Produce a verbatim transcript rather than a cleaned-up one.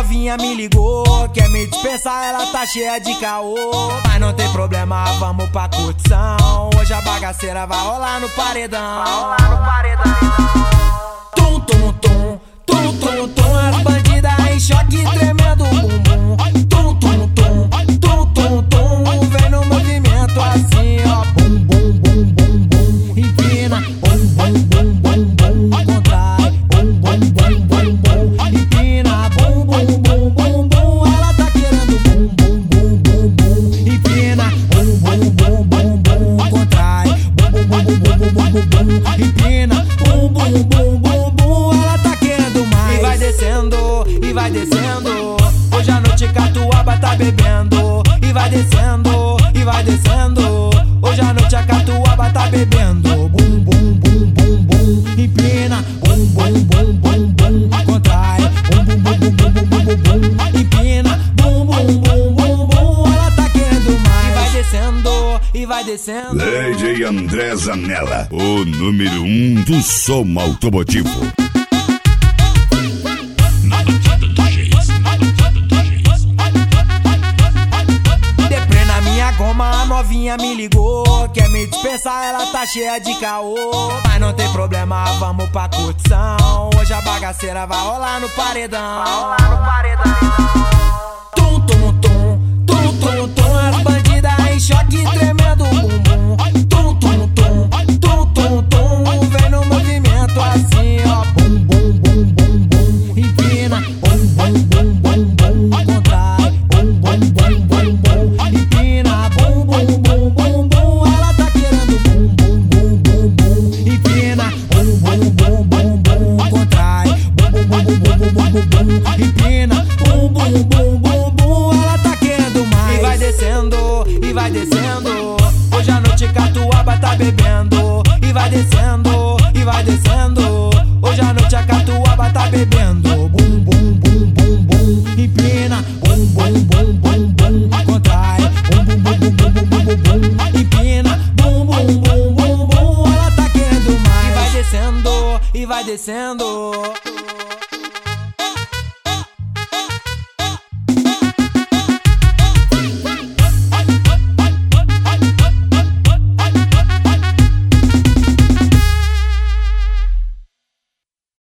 novinha me ligou, quer me dispensar, ela tá cheia de caô. Mas não tem problema, vamos pra curtição. Hoje a bagaceira vai rolar no paredão. Vai rolar no paredão. Tum, tum, tum, tum, tum, tum. As bandidas em choque, tremendo o bumbum. Tum, tum, tum, tum, tum, tum. Vem no movimento assim, ó. Bum, bum, bum, bum, bum. Empina, bum, bum, bum, bum, bum. Contrai, bum, bum, bum, bum, bum. Empina, bum, bum, bum, bum, bum. Ela tá querendo bum, bum, bum, bum, bum. Empina, bum, bum, bum, bum, bum. Contrai, bum, bum, bum, bum, bum, bum, bum. Empina, bum, bum, bum, bum, bum. Ela tá querendo mais. E vai descendo, e vai descendo. Hoje à noite Catuaba tá bebendo. E vai descendo, e vai descendo. Hoje à noite a Catuaba tá bebendo. Bum, bum, bum, bum, bum. Empina, bum, bum, bum, bum, bum. Contrai, bum, bum, bum, bum, bum, bum, bum, bum. Empina, bum, bum, bum, bum, bum. Ela tá querendo mais. E vai descendo, e vai descendo. D J André Zanella, o número um do som automotivo. A novinha me ligou, quer me dispensar, ela tá cheia de caô. Mas não tem problema, vamos pra curtição. Hoje a bagaceira vai rolar no paredão. Vai rolar no paredão. Tum, tum, tum, tum, tum, tum. As bandidas em choque, tremendo o bumbum. Tum, tum, tum, tum, tum, tum. Vem no movimento assim, ó. Bum, bum, bum, bum, bum. Empina, bum, bum, bum, bum, bum. Contrai, bum, bum, bum, bum, bum. Empina, bum, bum, bum, bum, bum. Ela tá querendo bum, bum, bum, bum, bum. Empina, bum, bum, bum, bum, bum. Contrai, bum, bum, bum, bum, bum, bum, bum, bum. Empina, bum, bum, bum, bum, bum. Ela tá querendo mais. E vai descendo, e vai descendo. Hoje à noite Catuaba tá bebendo. E vai descendo, e vai descendo. Hoje à noite a Catuaba tá bebendo. Bum, bum, bum, bum, bum. Empina, bum, bum, bum, bum, bum. Contrai, bum, bum, bum, bum, bum, bum, bum, bum. Empina, bum, bum, bum, bum, bum. Ela tá querendo mais. E vai descendo, e vai descendo.